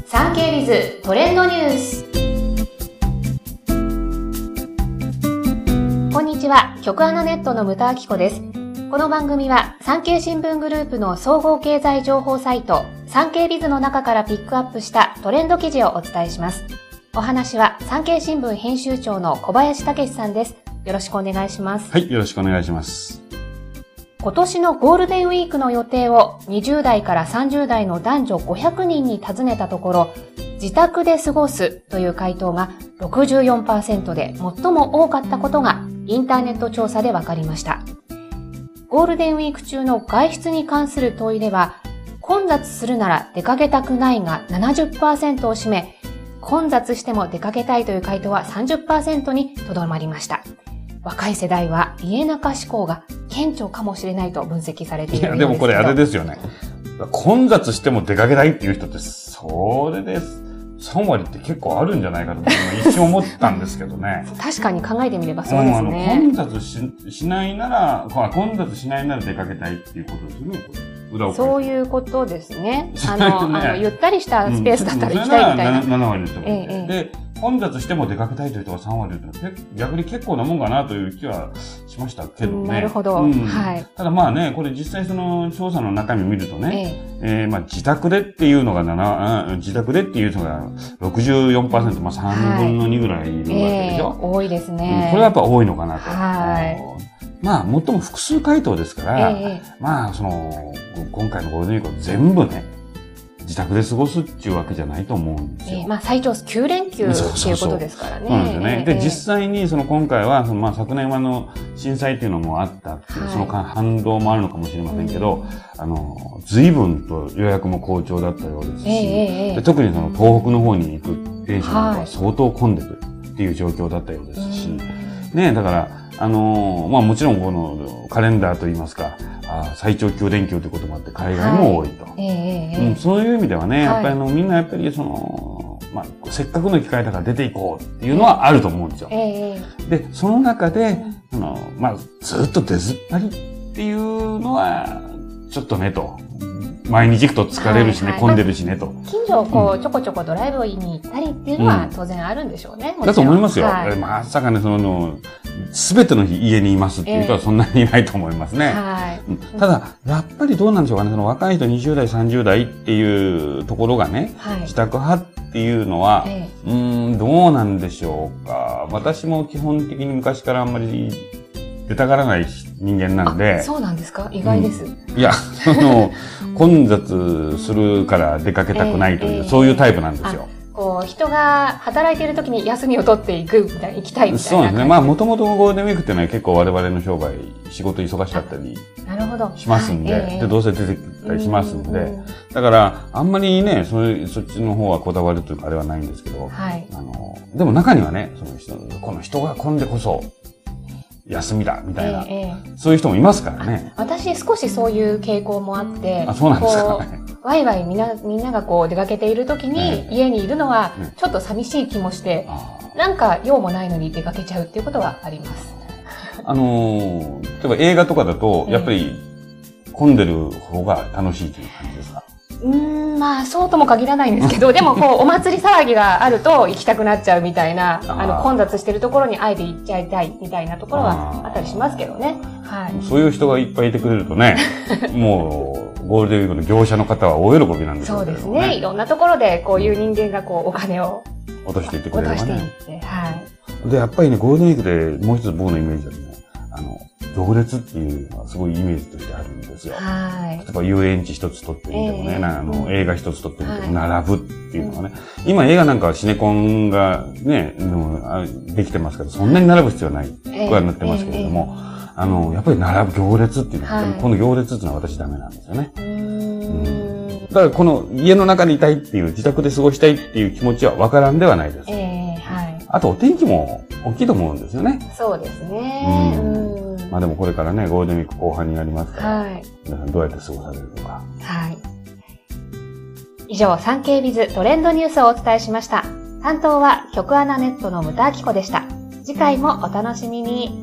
産経ビズトレンドニュース。こんにちは、局アナネットの牟田明子です。この番組は産経新聞グループの総合経済情報サイト産経ビズの中からピックアップしたトレンド記事をお伝えします。お話は産経新聞編集長の小林武史さんです。よろしくお願いします。 はい、よろしくお願いします。 今年のゴールデンウィークの予定を20代から30代の男女500人に尋ねたところ、自宅で過ごすという回答が 64% で最も多かったことがインターネット調査で分かりました。ゴールデンウィーク中の外出に関する問いでは、混雑するなら出かけたくないが 70% を占め、混雑しても出かけたいという回答は 30% にとどまりました。若い世代は家中志向が顕著かもしれないと分析されているようですけど。 いや、でもこれあれですよね。混雑しても出かけたいっていう人って、それで3割って結構あるんじゃないかと一瞬思ったんですけどね。 確かに考えてみればそうですね。 混雑しないなら出かけたいっていうことですよね。 そういうことですね。ゆったりしたスペースだったら行きたいみたいな。 7割の人がいて。で、混雑しても出かけたいという人が3割いると逆に結構なもんかなという気はしましたけどね。 なるほど。はい。 ただまあね、これ実際その調査の中身を見るとね、自宅でっていうのが64%、まあ3分の2ぐらいいるわけでしょ。 多いですね。 これはやっぱ多いのかなと。 はい。 まあ、最も複数回答ですから、まあ、今回のゴールデンウィークを全部ね、自宅で過ごすっていうわけじゃないと思うんですよ。 まあ、最長9連休っていうことですからね。 そうなんですよね。で、実際に今回は、まあ、昨年は震災っていうのもあったっていう、その反動もあるのかもしれませんけど、随分と予約も好調だったようですし、で特に東北の方に行く電車なんかは相当混んでるっていう状況だったようですし、ね、だから、まあもちろんこのカレンダーといいますか、最長9連休ということもあって海外も多いと。そういう意味ではね、やっぱりみんなやっぱりまあ、せっかくの機会だから出ていこうっていうのはあると思うんですよ。で、その中で、まあ、ずっと出ずっぱりっていうのは、ちょっとねと。毎日行くと疲れるしね、混んでるしねと。 近所をちょこちょこドライブに行ったりっていうのは当然あるんでしょうね。 だと思いますよ。まさかね、すべての日家にいますっていう人はそんなにいないと思いますね。ただ、やっぱりどうなんでしょうかね、若い人20代、30代っていうところがね、自宅派っていうのは、どうなんでしょうか。私も基本的に昔からあんまり出たがらない人間なんで。 そうなんですか？意外です。 いや、混雑するから出かけたくないという、そういうタイプなんですよ。 人が働いている時に休みを取って行きたいみたいな。 そうですね。まあ、もともとゴールデンウィークっていうのは結構我々の商売、仕事忙しかったりしますんで、で、どうせ出てきたりしますんで、だから、あんまりね、そっちの方はこだわるというかあれはないんですけど、でも中にはね、この人が混んでこそ、休みだみたいな、そういう人もいますからね。 私少しそういう傾向もあって、 そうなんですか。 ワイワイみんなが出かけている時に家にいるのはちょっと寂しい気もして、なんか用もないのに出かけちゃうっていうことはあります。 例えば映画とかだと、やっぱり混んでる方が楽しいという感じですか？ まあ、そうとも限らないんですけど、でもお祭り騒ぎがあると行きたくなっちゃうみたいな、混雑してるところにあえて行っちゃいたいみたいなところはあったりしますけどね。 そういう人がいっぱいいてくれるとね、もう、ゴールデンウィークの業者の方は大喜びなんですよね。 そうですね。いろんなところでこういう人間がお金を落としていってくれればね。 落としていって、 で、やっぱりね、ゴールデンウィークでもう一つ僕のイメージだとね、行列っていうのはすごいイメージとしてあるんですよ。例えば遊園地一つ撮ってみてもね、映画一つ撮ってみても並ぶっていうのがね、今映画なんかはシネコンがね、できてますから、そんなに並ぶ必要ないくらいになってますけれども、やっぱり行列っていうのは、この行列っていうのは私ダメなんですよね。だからこの家の中にいたいっていう、自宅で過ごしたいっていう気持ちはわからんではないです。あとお天気も大きいと思うんですよね。 そうですね。 まあでもこれからね、ゴールデンウィーク後半になりますから、皆さんどうやって過ごされるのか。 以上、産経ビズトレンドニュースをお伝えしました。担当は局アナネットの牟田明子でした。次回もお楽しみに。